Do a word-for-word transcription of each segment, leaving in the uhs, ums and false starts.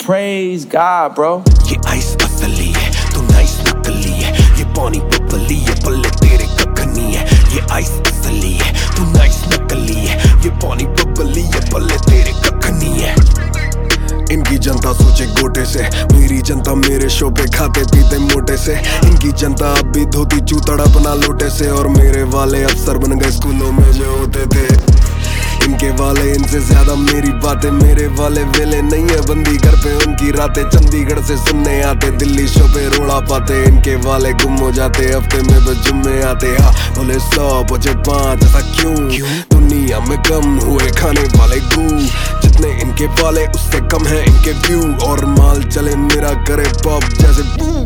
Praise God, bro. ये ice असली है, तू नाइस नकली है। ये पानी बबली है, पल्ले तेरे कख नहीं है। ये आइस असली है, तू नाइस नकली है। ये पानी बबली है, पल्ले तेरे कख नहीं है। इनकी जनता सोचे गोटे से, मेरी जनता मेरे शो पे खाते पीते मोटे से। इनकी जनता अब भी धोती चूतड़ा बना लोटे से, और मेरे वाले अफसर बन गए स्कूलों में जो होते थे। इनके वाले इनसे ज्यादा मेरी बातें, मेरे वाले वेले नहीं है बंदी घर पे उनकी रातें। चंडीगढ़ से सुनने आते, दिल्ली शो पे रोड़ा पाते। इनके वाले गुम हो जाते, हफ्ते में बस जुम्मे आते। हाँ बोले सौ बचे पाँच, ऐसा क्यों? दुनिया में कम हुए खाने वाले गू, जितने इनके वाले उससे कम है इनके व्यू। और माल चले मेरा करे पॉप जैसे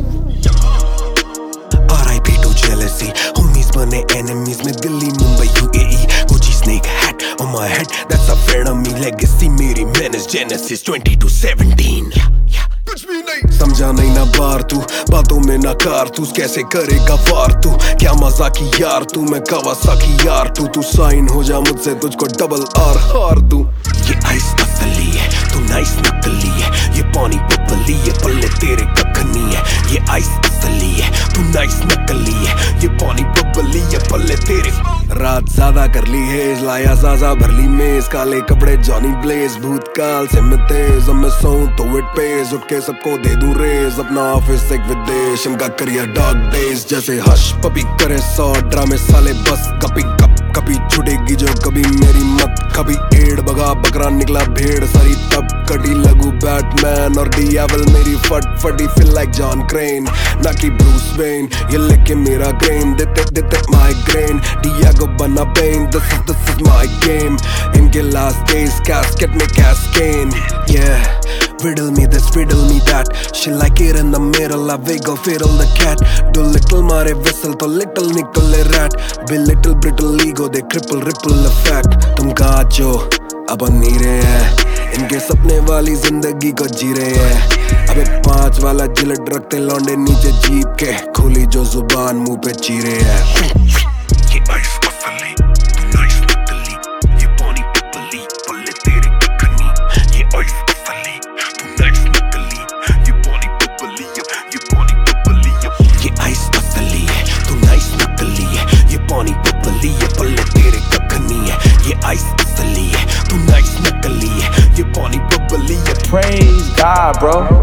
R I P to jealousy, homies बने एनिमीज में Delhi Mumbai U A E. Gucci snake hat on my head, that's a friend of me legacy। मेरी menace genesis twenty to seventeen। कुछ भी नहीं समझा नहीं ना बार तू, बातों में ना कार तू। कैसे करेगा वार तू, क्या मजा की यार तू। मैं कावासाकी यार तू, तू साइन हो जा मुझसे, तुझको डबल आर हार दूं। ये आइस असली है, तू नाइस नकली है। ये पानी बबली है, पल्ले तेरे कख नहीं है। ये आइस असली है, तू नाइस नकली है। ये पानी बबली है, पल्ले तेरे। रात ज्यादा कर ली है, लाया जाजा भर ली मेज। काले कपड़े जॉनी ब्लेज, भूतकाल से मैं तेज। अब मैं सोऊं तो इट पेज, उठ के सबको दे दूं रेज। अपना ऑफिस एक विदेश, इनका करियर डॉग डेज। जैसे हश पपी करे सौ ड्रामे साले, बस कभी कप कभी छुटेगी जो कभी मेरी मत। कभी एड़ बगा बकरा निकला भेड़ सारी, तब कटी लगू बैटमैन और डियावल मेरी फट फटी। फील लाइक जॉन क्रेन ना कि ब्रूस वेन। ये लेके मेरा ग्रेन देते देते माइग्रेन। डियागो बना pain, this is this is my game. इनके लास्ट डेज कैस्केट में कैस्केन। Yeah, riddle me this, riddle me that. She like it in the middle, I wiggle, fiddle the cat. Do little मारे whistle तो little निकले rat. Be little brittle ego, they cripple ripple effect. तुम काचो अब नीरे हैं, इनके सपने वाली जिंदगी को जी रहे हैं। अबे पांच वाला जिलट रखते लौंडे नीचे जीप के, खुली जो जुबान मुंह पे चीरे हैं। ये आइस असली, तू नाइस नकली। ये पानी बबली, पल्ले तेरे कख नहीं। ये आइस असली, तू नाइस नकली। ये पानी बबली, ये पानी बबली। ये आइस असली है, तू नाइस नकली है। ये पानी बबली है, पल्ले तेरे कख नहीं है। ये आइस असली है, तू नाइस नकली है। ये पानी बबली है। Praise God, bro.